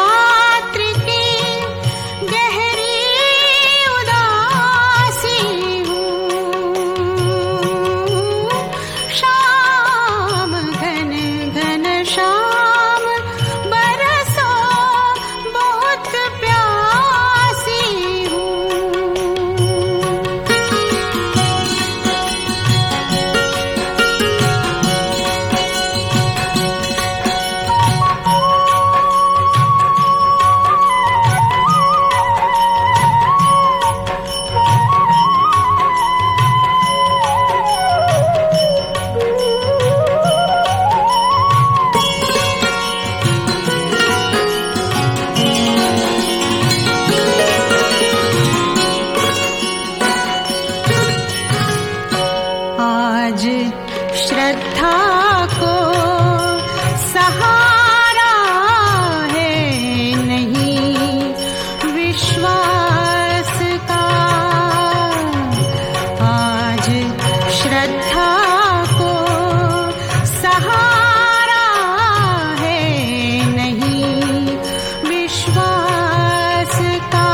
रात्रि की गहरी उदासी हूँ। शाम घन घन शाम बरसों बहुत प्यासी हूँ। आज श्रद्धा को सहारा है नहीं विश्वास का। आज श्रद्धा को सहारा है नहीं विश्वास का।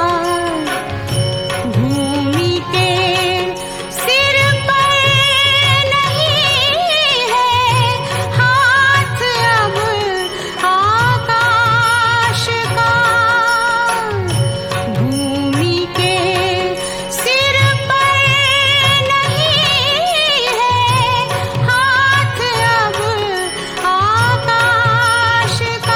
भूमि के सिर पर नहीं है हाथ अब आकाश का। भूमि के सिर पर नहीं है हाथ अब आकाश का।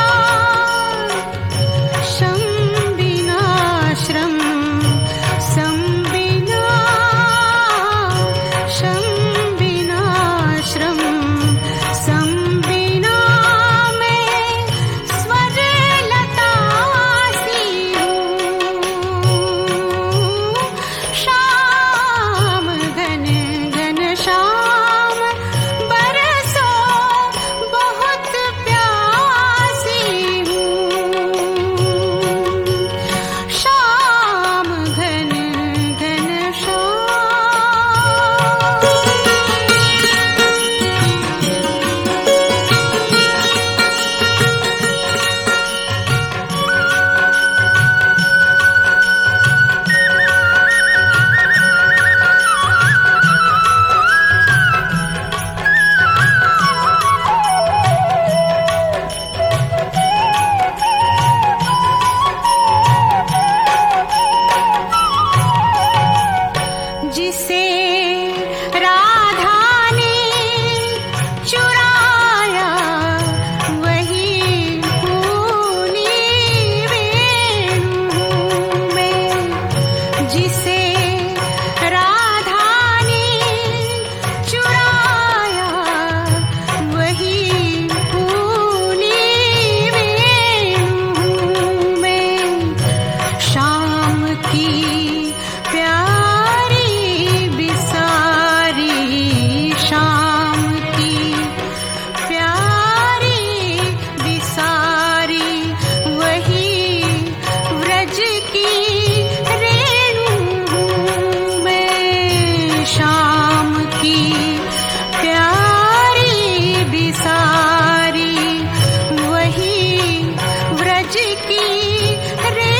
श्रम बिना श्रम सम बिना श्रम बिना श्रम सम बिना मैं स्वर लता सी हूँ। शाम घन घन शाम बरसों बहुत प्यासी हूँ। शाम घन घन शाम। जिसे राधा ने चुराया वही खूनी वेणु में। जिसे राधा ने चुराया वही खूनी वेणु में। शाम की प्यारी बिसारी शाम की प्यारी बिसारी वही व्रज की रेणु में। शाम की प्यारी बिसारी वही व्रज की रेणु